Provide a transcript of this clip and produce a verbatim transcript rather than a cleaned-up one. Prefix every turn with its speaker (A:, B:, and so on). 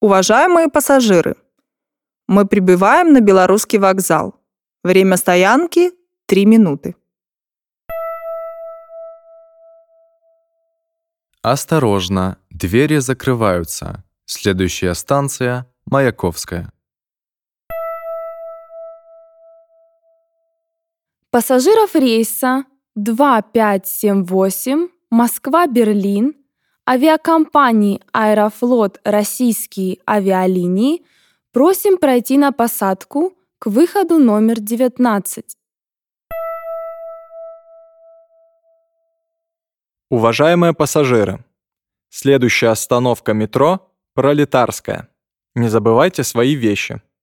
A: Уважаемые пассажиры, мы прибываем на Белорусский вокзал. Время стоянки – три минуты.
B: Осторожно, двери закрываются. Следующая станция – Маяковская.
C: Пассажиров рейса два пять семь восемь Москва-Берлин авиакомпании «Аэрофлот Российские авиалинии» просим пройти на посадку к выходу номер девятнадцать.
D: Уважаемые пассажиры, следующая остановка метро – Пролетарская. Не забывайте свои вещи.